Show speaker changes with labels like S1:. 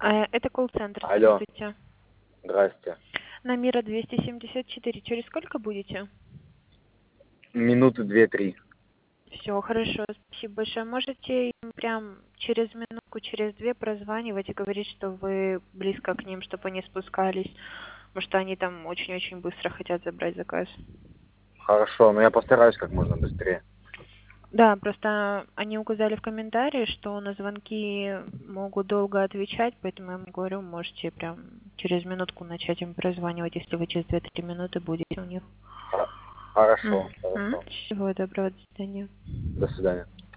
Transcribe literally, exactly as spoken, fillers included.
S1: А, это колл-центр,
S2: Алло,
S1: здравствуйте.
S2: здрасте.
S1: На Мира двести семьдесят четыре. Через сколько будете?
S2: Минуты две-три.
S1: Все, хорошо, спасибо большое. Можете им прям через минутку, через две прозванивать и говорить, что вы близко к ним, чтобы они спускались. Потому что они там очень-очень быстро хотят забрать заказ.
S2: Хорошо, но я постараюсь как можно быстрее.
S1: Да, просто они указали в комментарии, что на звонки могут долго отвечать, поэтому я им говорю, можете прям через минутку начать им прозванивать, если вы через две-три минуты будете у них.
S2: Хо- Хорошо,
S1: Мгм.
S2: хорошо.
S1: Всего доброго, до свидания.
S2: До свидания.